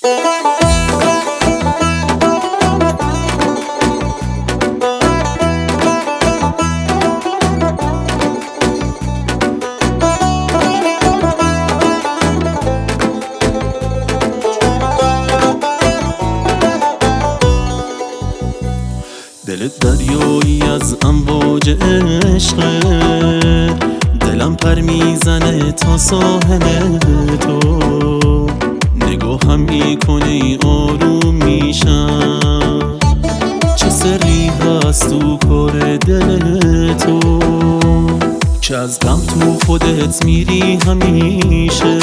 دلت دریایی از امواج عشقه، دلم پر میزنه تا ساحل تو. نگاهم میکنی آروم میشم، چه سری هست تو کار دل تو که از غم تو خودت میری همیشه.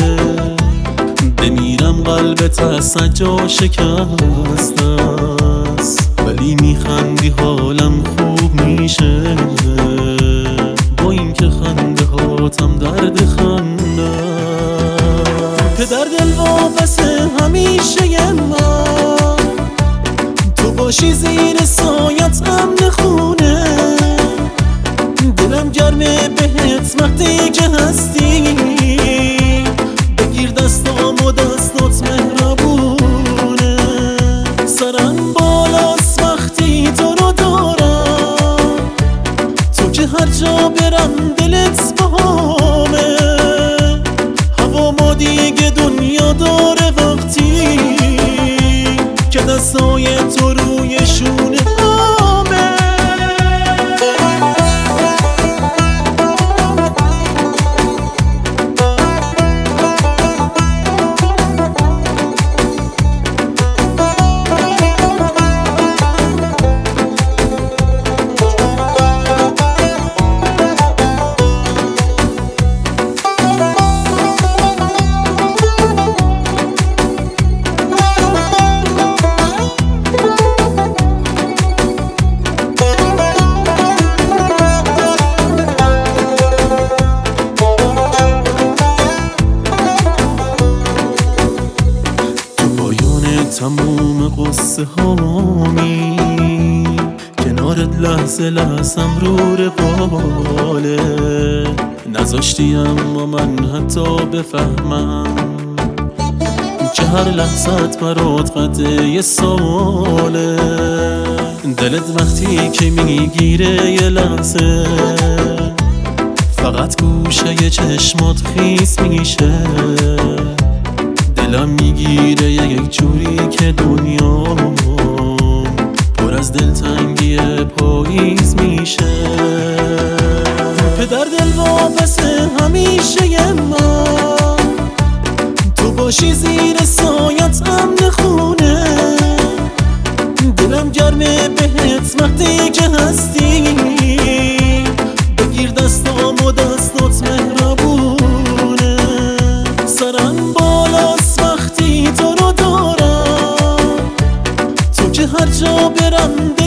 بمیرم قلبت از سجا شکست است، ولی میخندی حالم خوب میشه. با این که خنده هاتم درد خنده، پدر دل وابسته همیشه من، تو باشی زیر سایت امن خونه. دلم گرمه بهت وقتی که هستی، بگیر دستام و دستات مهربونه. سرم بالاست وقتی تو رو دارم، تو که هر جا برم دلت باهامه. هوا ما دیگه دنیا داره وقتی که دستای تو روی شونه هامه. تموم قصه هامی کنارت لحظه لحظم رو رقاله. نذاشتی اما من حتی بفهمم که هر لحظت برات قد یه ساله. دلت وقتی که میگیره یه لحظه، فقط گوشه چشمات خیس میشه. دلم میگیره یک جوری که دنیا پر از دلتنگی پاییز میشه. پدر دل وابسته همیشه من، تو باشی زیر سایت امن خونه. دلم گرمه بهت وقتی که هستی، بگیر دستام و دستات مهربونه. سرم بالاست وقتی تو رو دارم، تو که هر جا برم